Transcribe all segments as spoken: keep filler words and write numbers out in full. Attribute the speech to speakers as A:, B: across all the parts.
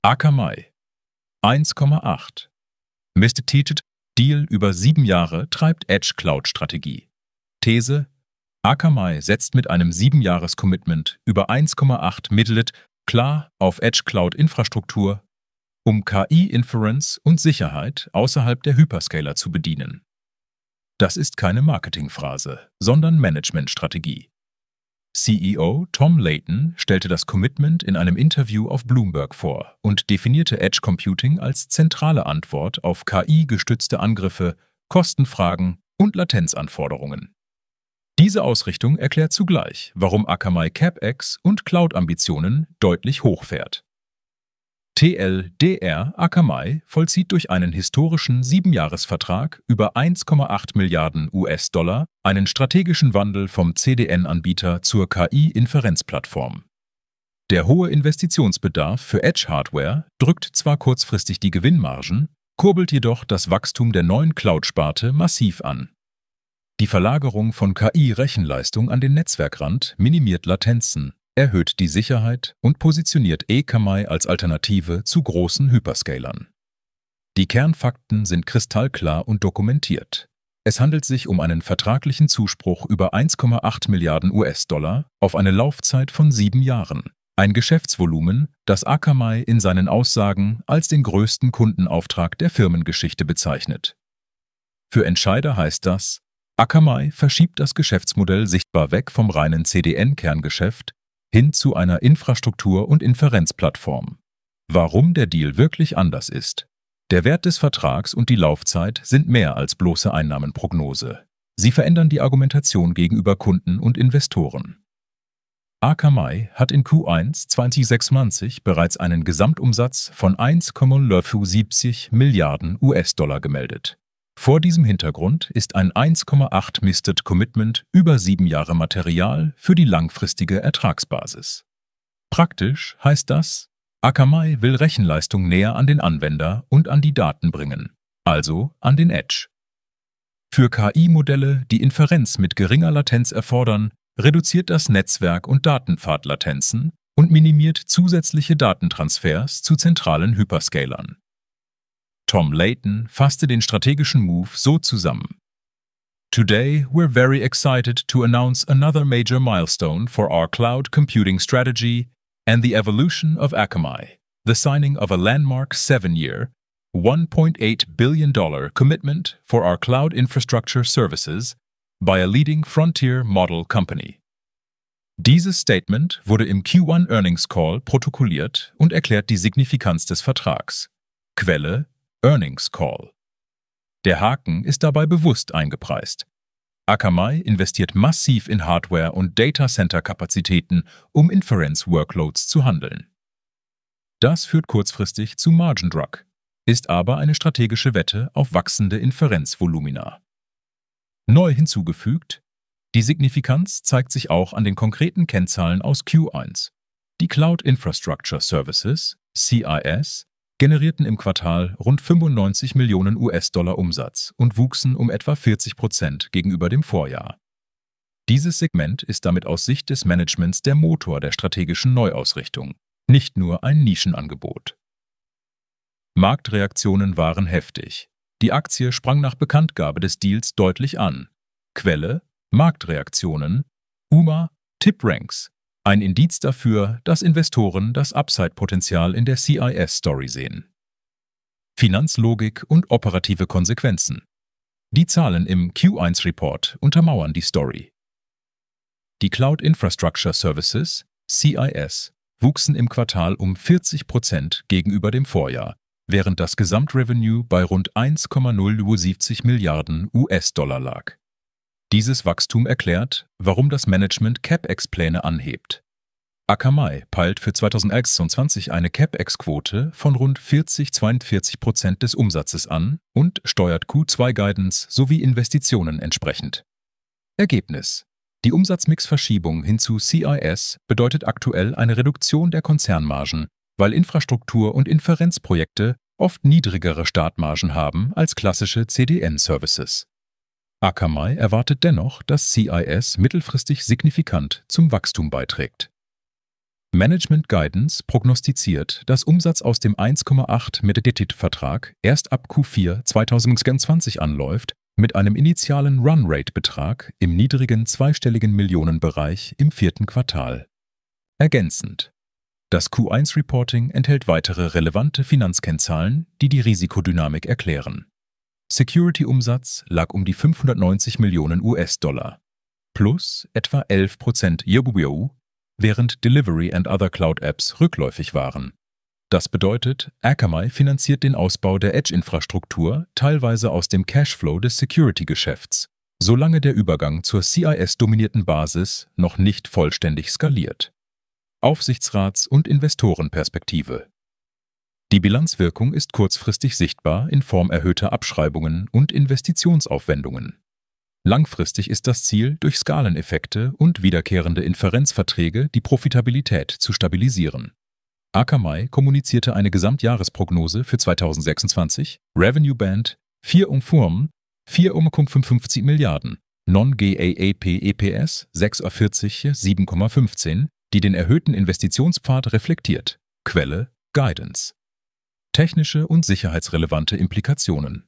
A: Akamai eins Komma acht. Mister Teachet, Deal über sieben Jahre treibt Edge-Cloud-Strategie. These: Akamai setzt mit einem sieben-Jahres-Commitment über eins Komma acht Mittellit klar auf Edge-Cloud-Infrastruktur, um K I-Inference und Sicherheit außerhalb der Hyperscaler zu bedienen. Das ist keine Marketingphrase, sondern Managementstrategie. C E O Tom Layton stellte das Commitment in einem Interview auf Bloomberg vor und definierte Edge Computing als zentrale Antwort auf K I-gestützte Angriffe, Kostenfragen und Latenzanforderungen. Diese Ausrichtung erklärt zugleich, warum Akamai CapEx und Cloud-Ambitionen deutlich hochfährt. T L D R Akamai vollzieht durch einen historischen Siebenjahresvertrag über eins Komma acht Milliarden U S-Dollar einen strategischen Wandel vom C D N-Anbieter zur K I-Inferenzplattform. Der hohe Investitionsbedarf für Edge-Hardware drückt zwar kurzfristig die Gewinnmargen, kurbelt jedoch das Wachstum der neuen Cloud-Sparte massiv an. Die Verlagerung von K I-Rechenleistung an den Netzwerkrand minimiert Latenzen, erhöht die Sicherheit und positioniert Akamai als Alternative zu großen Hyperscalern. Die Kernfakten sind kristallklar und dokumentiert. Es handelt sich um einen vertraglichen Zuspruch über eins Komma acht Milliarden U S-Dollar auf eine Laufzeit von sieben Jahren. Ein Geschäftsvolumen, das Akamai in seinen Aussagen als den größten Kundenauftrag der Firmengeschichte bezeichnet. Für Entscheider heißt das: Akamai verschiebt das Geschäftsmodell sichtbar weg vom reinen C D N-Kerngeschäft hin zu einer Infrastruktur- und Inferenzplattform. Warum der Deal wirklich anders ist? Der Wert des Vertrags und die Laufzeit sind mehr als bloße Einnahmenprognose. Sie verändern die Argumentation gegenüber Kunden und Investoren. Akamai hat in Q eins zwanzig sechsundzwanzig bereits einen Gesamtumsatz von eins Komma siebzig Milliarden U S-Dollar gemeldet. Vor diesem Hintergrund ist ein eins Komma acht Misted Commitment über sieben Jahre Material für die langfristige Ertragsbasis. Praktisch heißt das, Akamai will Rechenleistung näher an den Anwender und an die Daten bringen, also an den Edge. Für K I-Modelle, die Inferenz mit geringer Latenz erfordern, reduziert das Netzwerk- und Datenpfadlatenzen und minimiert zusätzliche Datentransfers zu zentralen Hyperscalern. Tom Layton fasste den strategischen Move so zusammen: Today, we're very excited to announce another major milestone for our cloud computing strategy and the evolution of Akamai, the signing of a landmark seven-year, one point eight billion dollars commitment for our cloud infrastructure services by a leading frontier model company. Dieses Statement wurde im Q eins Earnings Call protokolliert und erklärt die Signifikanz des Vertrags. Quelle: Earnings Call. Der Haken ist dabei bewusst eingepreist. Akamai investiert massiv in Hardware- und Data-Center-Kapazitäten, um Inference-Workloads zu handeln. Das führt kurzfristig zu Margin Drag, ist aber eine strategische Wette auf wachsende Inferenzvolumina. Neu hinzugefügt: Die Signifikanz zeigt sich auch an den konkreten Kennzahlen aus Q eins. Die Cloud Infrastructure Services, C I S, generierten im Quartal rund fünfundneunzig Millionen U S-Dollar Umsatz und wuchsen um etwa vierzig Prozent gegenüber dem Vorjahr. Dieses Segment ist damit aus Sicht des Managements der Motor der strategischen Neuausrichtung, nicht nur ein Nischenangebot. Marktreaktionen waren heftig. Die Aktie sprang nach Bekanntgabe des Deals deutlich an. Quelle: Marktreaktionen, U M A, TipRanks. Ein Indiz dafür, dass Investoren das Upside-Potenzial in der C I S-Story sehen. Finanzlogik und operative Konsequenzen. Die Zahlen im Q eins Report untermauern die Story. Die Cloud Infrastructure Services, C I S, wuchsen im Quartal um vierzig Prozent gegenüber dem Vorjahr, während das Gesamtrevenue bei rund eins Komma null sieben Milliarden U S-Dollar lag. Dieses Wachstum erklärt, warum das Management CapEx-Pläne anhebt. Akamai peilt für zweitausendsechsundzwanzig eine CapEx-Quote von rund vierzig bis zweiundvierzig Prozent des Umsatzes an und steuert Q zwei Guidance sowie Investitionen entsprechend. Ergebnis: Die Umsatzmix-Verschiebung hin zu C I S bedeutet aktuell eine Reduktion der Konzernmargen, weil Infrastruktur- und Inferenzprojekte oft niedrigere Startmargen haben als klassische C D N-Services. Akamai erwartet dennoch, dass C I S mittelfristig signifikant zum Wachstum beiträgt. Management Guidance prognostiziert, dass Umsatz aus dem eins Komma acht Metatit-Vertrag erst ab Q vier zweitausendzweiundzwanzig anläuft, mit einem initialen Run-Rate-Betrag im niedrigen zweistelligen Millionenbereich im vierten Quartal. Ergänzend: Das Q eins Reporting enthält weitere relevante Finanzkennzahlen, die die Risikodynamik erklären. Security-Umsatz lag um die fünfhundertneunzig Millionen US-Dollar, plus etwa elf Prozent year-over-year, während Delivery and Other Cloud Apps rückläufig waren. Das bedeutet, Akamai finanziert den Ausbau der Edge-Infrastruktur teilweise aus dem Cashflow des Security-Geschäfts, solange der Übergang zur C I S-dominierten Basis noch nicht vollständig skaliert. Aufsichtsrats- und Investorenperspektive: Die Bilanzwirkung ist kurzfristig sichtbar in Form erhöhter Abschreibungen und Investitionsaufwendungen. Langfristig ist das Ziel, durch Skaleneffekte und wiederkehrende Inferenzverträge die Profitabilität zu stabilisieren. Akamai kommunizierte eine Gesamtjahresprognose für zweitausendsechsundzwanzig, Revenue Band vier um vier Komma fünfundfünfzig Milliarden, Non-GAAP E P S sechsundvierzig sieben Komma fünfzehn, die den erhöhten Investitionspfad reflektiert. Quelle: Guidance. Technische und sicherheitsrelevante Implikationen: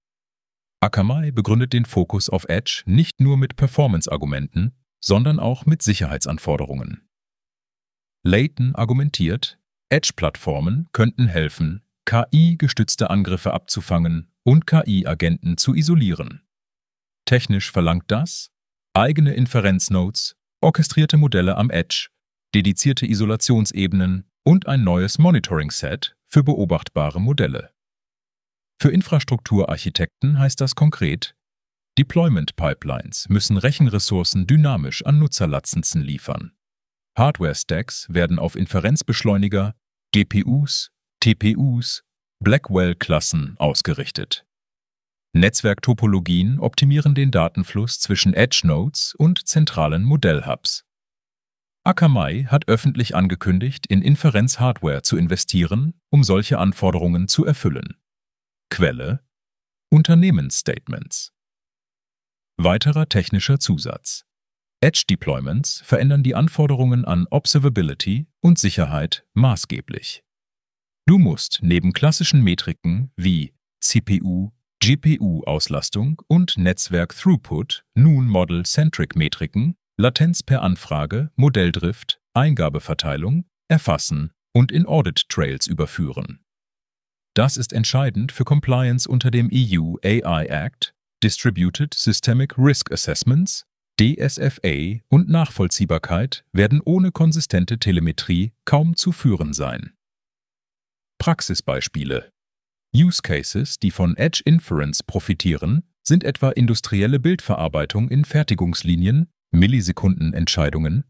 A: Akamai begründet den Fokus auf Edge nicht nur mit Performance-Argumenten, sondern auch mit Sicherheitsanforderungen. Layton argumentiert, Edge-Plattformen könnten helfen, K I-gestützte Angriffe abzufangen und K I-Agenten zu isolieren. Technisch verlangt das eigene Inferenznodes, orchestrierte Modelle am Edge, dedizierte Isolationsebenen und ein neues Monitoring-Set für beobachtbare Modelle. Für Infrastrukturarchitekten heißt das konkret: Deployment-Pipelines müssen Rechenressourcen dynamisch an Nutzerlatenzen liefern. Hardware-Stacks werden auf Inferenzbeschleuniger, G P Us, T P Us, Blackwell-Klassen ausgerichtet. Netzwerktopologien optimieren den Datenfluss zwischen Edge-Nodes und zentralen Modellhubs. Akamai hat öffentlich angekündigt, in Inferenz-Hardware zu investieren, um solche Anforderungen zu erfüllen. Quelle: Unternehmensstatements. Weiterer technischer Zusatz: Edge-Deployments verändern die Anforderungen an Observability und Sicherheit maßgeblich. Du musst neben klassischen Metriken wie C P U, G P U-Auslastung und Netzwerk-Throughput nun Model-Centric-Metriken, Latenz per Anfrage, Modelldrift, Eingabeverteilung, erfassen und in Audit-Trails überführen. Das ist entscheidend für Compliance unter dem E U A I Act, Distributed Systemic Risk Assessments, D S F A, und Nachvollziehbarkeit werden ohne konsistente Telemetrie kaum zu führen sein. Praxisbeispiele: Use Cases, die von Edge Inference profitieren, sind etwa industrielle Bildverarbeitung in Fertigungslinien, Millisekundenentscheidungen,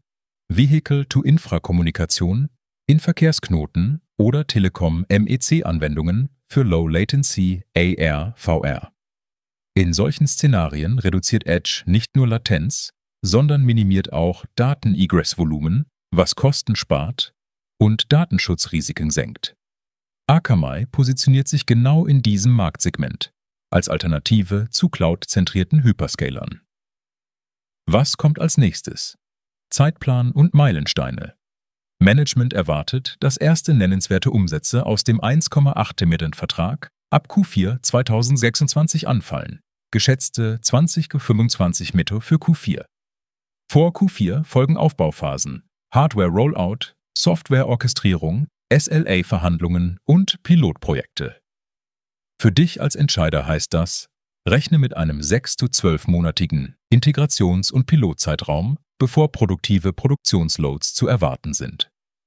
A: Vehicle-to-Infra-Kommunikation, in Verkehrsknoten oder Telekom-M E C-Anwendungen für Low Latency A R V R. In solchen Szenarien reduziert Edge nicht nur Latenz, sondern minimiert auch Daten-Egress-Volumen, was Kosten spart und Datenschutzrisiken senkt. Akamai positioniert sich genau in diesem Marktsegment als Alternative zu cloud-zentrierten Hyperscalern. Was kommt als nächstes? Zeitplan und Meilensteine. Management erwartet, dass erste nennenswerte Umsätze aus dem eins Komma acht Milliarden-Vertrag ab Q vier zweitausendsechsundzwanzig anfallen, geschätzte zwanzig bis fünfundzwanzig Mito für Q vier. Vor Q vier folgen Aufbauphasen, Hardware-Rollout, Software-Orchestrierung, S L A-Verhandlungen und Pilotprojekte. Für dich als Entscheider heißt das: Rechne mit einem sechs- bis zwölfmonatigen Integrations- und Pilotzeitraum, bevor produktive Produktionsloads zu erwarten sind.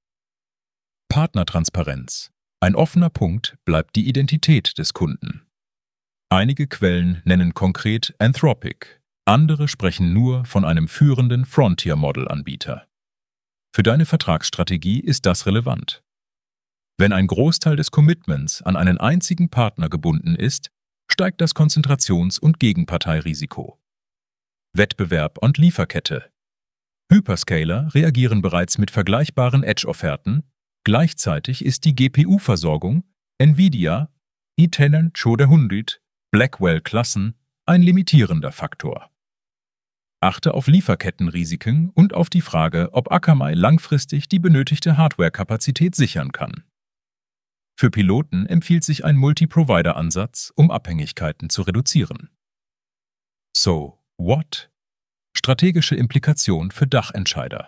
A: Partnertransparenz. Ein offener Punkt bleibt die Identität des Kunden. Einige Quellen nennen konkret Anthropic, andere sprechen nur von einem führenden Frontier-Model-Anbieter. Für deine Vertragsstrategie ist das relevant. Wenn ein Großteil des Commitments an einen einzigen Partner gebunden ist, steigt das Konzentrations- und Gegenparteirisiko. Wettbewerb und Lieferkette. Hyperscaler reagieren bereits mit vergleichbaren Edge-Offerten, gleichzeitig ist die G P U-Versorgung, Nvidia, i zehn hundert, Blackwell-Klassen, ein limitierender Faktor. achte auf Lieferkettenrisiken und auf die Frage, ob Akamai langfristig die benötigte Hardware-Kapazität sichern kann. Für Piloten empfiehlt sich ein Multi-Provider-Ansatz, um Abhängigkeiten zu reduzieren. So, what? Strategische Implikation für Dachentscheider.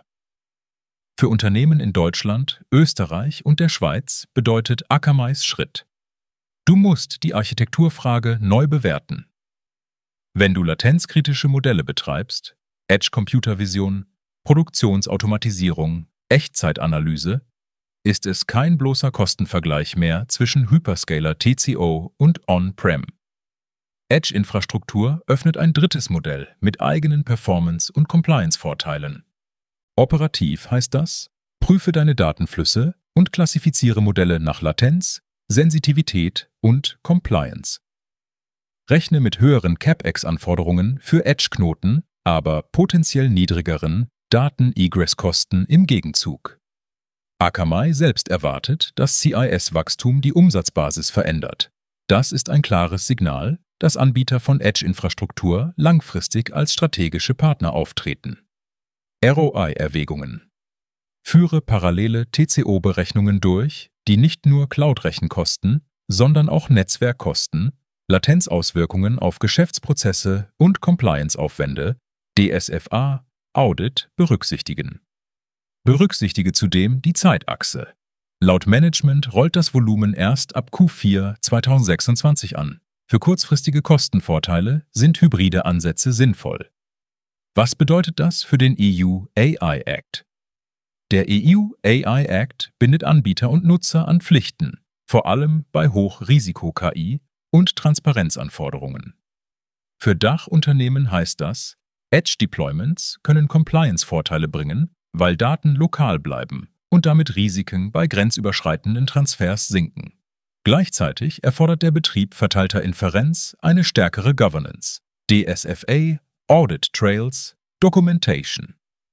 A: Für Unternehmen in Deutschland, Österreich und der Schweiz bedeutet Akamais Schritt: Du musst die Architekturfrage neu bewerten. Wenn du latenzkritische Modelle betreibst, Edge-Computer-Vision, Produktionsautomatisierung, Echtzeitanalyse, ist es kein bloßer Kostenvergleich mehr zwischen Hyperscaler T C O und On-Prem. Edge-Infrastruktur öffnet ein drittes Modell mit eigenen Performance- und Compliance-Vorteilen. Operativ heißt das: Prüfe deine Datenflüsse und klassifiziere Modelle nach Latenz, Sensitivität und Compliance. Rechne mit höheren CapEx-Anforderungen für Edge-Knoten, aber potenziell niedrigeren Daten-Egress-Kosten im Gegenzug. Akamai selbst erwartet, dass C I S-Wachstum die Umsatzbasis verändert. Das ist ein klares Signal, dass Anbieter von Edge-Infrastruktur langfristig als strategische Partner auftreten. R O I-Erwägungen. Führe parallele T C O-Berechnungen durch, die nicht nur Cloud-Rechenkosten, sondern auch Netzwerkkosten, Latenzauswirkungen auf Geschäftsprozesse und Compliance-Aufwände, D S F A, Audit berücksichtigen. Berücksichtige zudem die Zeitachse. Laut Management rollt das Volumen erst ab Q vier zweitausendsechsundzwanzig an. Für kurzfristige Kostenvorteile sind hybride Ansätze sinnvoll. Was bedeutet das für den E U A I Act? Der E U A I Act bindet Anbieter und Nutzer an Pflichten, vor allem bei Hochrisiko-K I und Transparenzanforderungen. Für Dachunternehmen heißt das, Edge-Deployments können Compliance-Vorteile bringen, weil Daten lokal bleiben und damit Risiken bei grenzüberschreitenden Transfers sinken. Gleichzeitig erfordert der Betrieb verteilter Inferenz eine stärkere Governance, D S F A, Audit Trails, Documentation.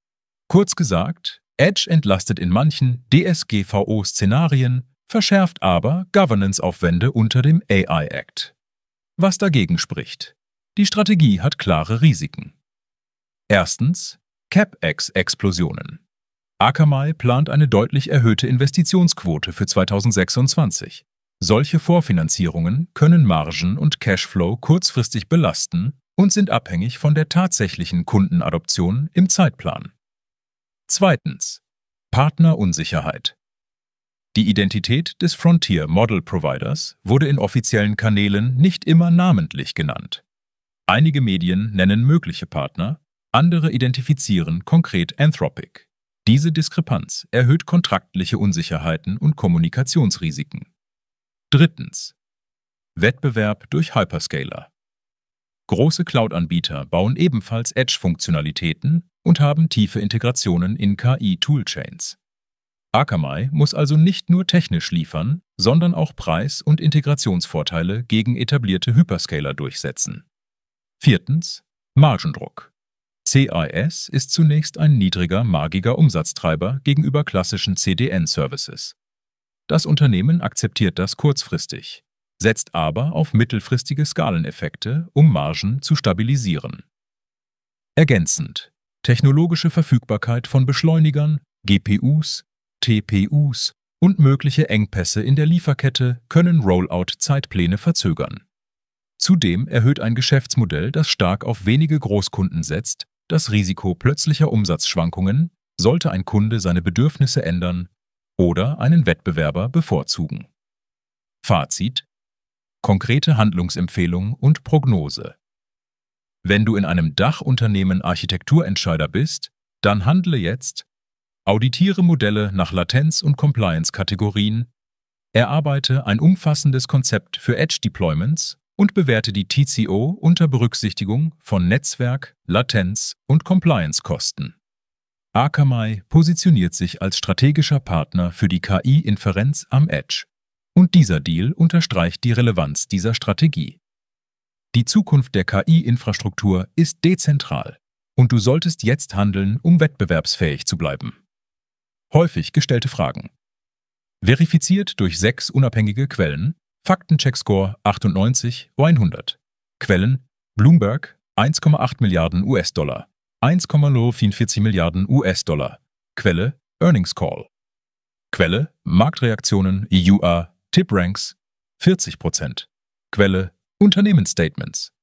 A: Kurz gesagt, Edge entlastet in manchen D S G V O-Szenarien, verschärft aber Governance-Aufwände unter dem A I Act. Was dagegen spricht? Die Strategie hat klare Risiken. Erstens, CapEx-Explosionen. Akamai plant eine deutlich erhöhte Investitionsquote für zweitausendsechsundzwanzig. Solche Vorfinanzierungen können Margen und Cashflow kurzfristig belasten und sind abhängig von der tatsächlichen Kundenadoption im Zeitplan. Zweitens, Partnerunsicherheit. Die Identität des Frontier Model Providers wurde in offiziellen Kanälen nicht immer namentlich genannt. Einige Medien nennen mögliche Partner, andere identifizieren konkret Anthropic. Diese Diskrepanz erhöht kontraktliche Unsicherheiten und Kommunikationsrisiken. Drittens, Wettbewerb durch Hyperscaler. Große Cloud-Anbieter bauen ebenfalls Edge-Funktionalitäten und haben tiefe Integrationen in K I-Toolchains. Akamai muss also nicht nur technisch liefern, sondern auch Preis- und Integrationsvorteile gegen etablierte Hyperscaler durchsetzen. Viertens, Margendruck. C I S ist zunächst ein niedriger, margiger Umsatztreiber gegenüber klassischen C D N-Services. Das Unternehmen akzeptiert das kurzfristig, setzt aber auf mittelfristige Skaleneffekte, um Margen zu stabilisieren. Ergänzend: technologische Verfügbarkeit von Beschleunigern, G P Us, T P Us und mögliche Engpässe in der Lieferkette können Rollout-Zeitpläne verzögern. Zudem erhöht ein Geschäftsmodell, das stark auf wenige Großkunden setzt, das Risiko plötzlicher Umsatzschwankungen, sollte ein Kunde seine Bedürfnisse ändern oder einen Wettbewerber bevorzugen. Fazit: konkrete Handlungsempfehlung und Prognose. Wenn du in einem Dachunternehmen Architekturentscheider bist, dann handle jetzt, auditiere Modelle nach Latenz- und Compliance-Kategorien, erarbeite ein umfassendes Konzept für Edge-Deployments und bewerte die T C O unter Berücksichtigung von Netzwerk, Latenz und Compliance-Kosten. Akamai positioniert sich als strategischer Partner für die K I-Inferenz am Edge. Und dieser Deal unterstreicht die Relevanz dieser Strategie. Die Zukunft der K I-Infrastruktur ist dezentral und du solltest jetzt handeln, um wettbewerbsfähig zu bleiben. Häufig gestellte Fragen. Verifiziert durch sechs unabhängige Quellen, Faktencheck-Score achtundneunzig, hundert. Quellen: Bloomberg, eins Komma acht Milliarden U S-Dollar.
B: eins Komma null vierundvierzig Milliarden U S-Dollar. Quelle Earnings Call. Quelle Marktreaktionen E U A Tip Ranks vierzig Prozent. Quelle Unternehmensstatements.